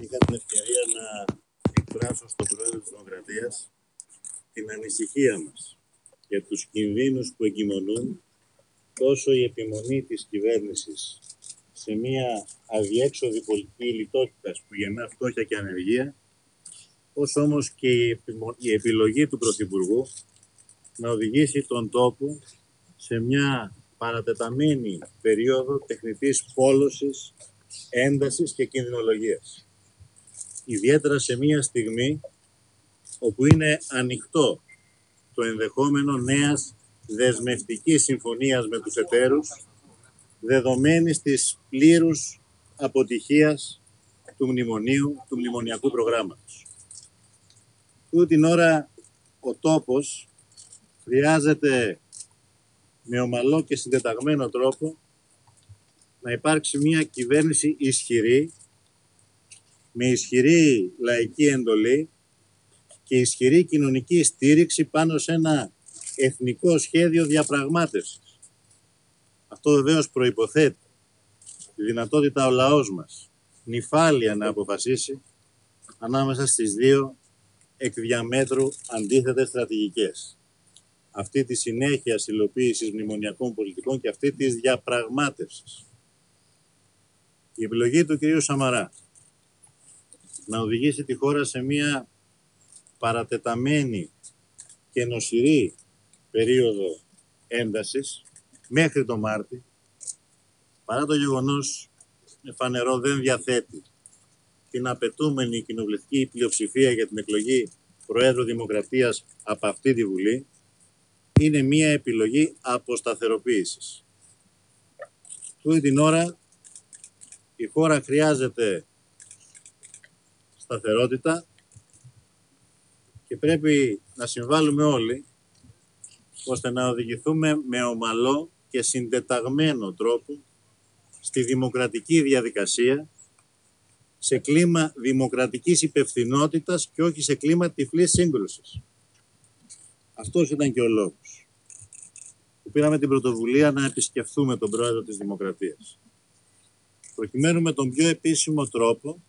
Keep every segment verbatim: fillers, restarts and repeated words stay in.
είχα την ευκαιρία να εκφράσω στον Πρόεδρο της Δημοκρατίας την ανησυχία μας για τους κινδύνους που εγκυμονούν τόσο η επιμονή της κυβέρνησης σε μια αδιέξοδη πολιτική λιτότητας που γεννά φτώχεια και ανεργία, όσο όμως και η, η επιλογή του Πρωθυπουργού να οδηγήσει τον τόπο σε μια παρατεταμένη περίοδο τεχνητής πόλωσης, έντασης και κινδυνολογίας. Ιδιαίτερα σε μια στιγμή όπου είναι ανοιχτό το ενδεχόμενο νέας δεσμευτικής συμφωνίας με τους εταίρους, δεδομένης της πλήρους αποτυχίας του μνημονίου, του μνημονιακού προγράμματος. Τούτη την ώρα ο τόπος χρειάζεται με ομαλό και συντεταγμένο τρόπο να υπάρξει μια κυβέρνηση ισχυρή, με ισχυρή λαϊκή εντολή και ισχυρή κοινωνική στήριξη πάνω σε ένα εθνικό σχέδιο διαπραγμάτευσης. Αυτό βεβαίως προϋποθέτει τη δυνατότητα ο λαός μας νυφάλια να αποφασίσει ανάμεσα στις δύο εκ διαμέτρου αντίθετες στρατηγικές. Αυτή τη συνέχεια υλοποίησης μνημονιακών πολιτικών και αυτή της διαπραγμάτευσης. Η επιλογή του κυρίου Σαμαρά να οδηγήσει τη χώρα σε μια παρατεταμένη και νοσηρή περίοδο έντασης μέχρι το Μάρτι, παρά το γεγονός φανερό δεν διαθέτει την απαιτούμενη κοινοβουλευτική πλειοψηφία για την εκλογή Προέδρου Δημοκρατίας από αυτή τη Βουλή, είναι μια επιλογή αποσταθεροποίησης. Τούτη την ώρα η χώρα χρειάζεται σταθερότητα και πρέπει να συμβάλλουμε όλοι ώστε να οδηγηθούμε με ομαλό και συντεταγμένο τρόπο στη δημοκρατική διαδικασία, σε κλίμα δημοκρατικής υπευθυνότητας και όχι σε κλίμα τυφλής σύγκρουσης. Αυτός ήταν και ο λόγος που πήραμε την πρωτοβουλία να επισκεφθούμε τον Πρόεδρο της Δημοκρατίας, προκειμένου με τον πιο επίσημο τρόπο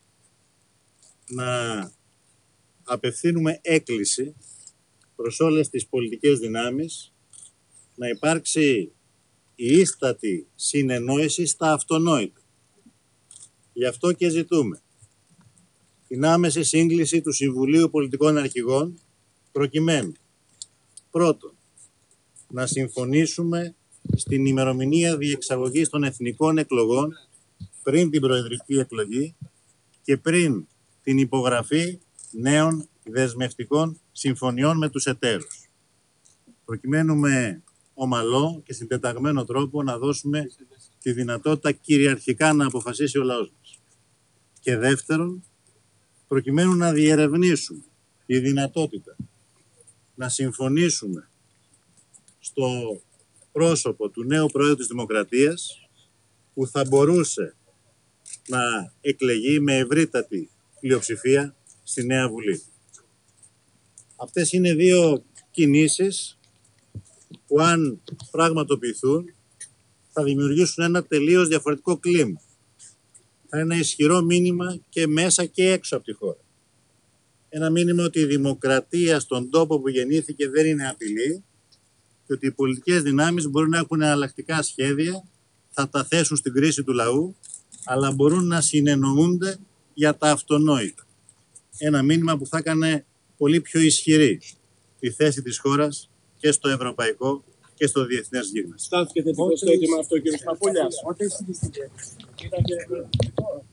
να απευθύνουμε έκκληση προς όλες τις πολιτικές δυνάμεις να υπάρξει η ίστατη συνεννόηση στα αυτονόητα. Γι' αυτό και ζητούμε την άμεση σύγκληση του Συμβουλίου Πολιτικών Αρχηγών προκειμένου πρώτον να συμφωνήσουμε στην ημερομηνία διεξαγωγής των εθνικών εκλογών πριν την προεδρική εκλογή και πριν την υπογραφή νέων δεσμευτικών συμφωνιών με τους εταίρους. Προκειμένου με ομαλό και συντεταγμένο τρόπο να δώσουμε τη δυνατότητα κυριαρχικά να αποφασίσει ο λαός μας. Και δεύτερον, προκειμένου να διερευνήσουμε τη δυνατότητα να συμφωνήσουμε στο πρόσωπο του νέου Προέδρου της Δημοκρατίας που θα μπορούσε να εκλεγεί με ευρύτατη πλειοψηφία στη Νέα Βουλή. Αυτές είναι δύο κινήσεις που αν πραγματοποιηθούν θα δημιουργήσουν ένα τελείως διαφορετικό κλίμα. Θα είναι ένα ισχυρό μήνυμα και μέσα και έξω από τη χώρα. Ένα μήνυμα ότι η δημοκρατία στον τόπο που γεννήθηκε δεν είναι απειλή και ότι οι πολιτικές δυνάμεις μπορούν να έχουν εναλλακτικά σχέδια, θα τα θέσουν στην κρίση του λαού, αλλά μπορούν να συνεννοούνται για τα αυτονόητα. Ένα μήνυμα που θα έκανε πολύ πιο ισχυρή τη θέση της χώρας και στο ευρωπαϊκό και στο διεθνές γίγνεσθε. Στάθηκε τελικώς το αίτημα αυτό, κύριε Παπούλιας.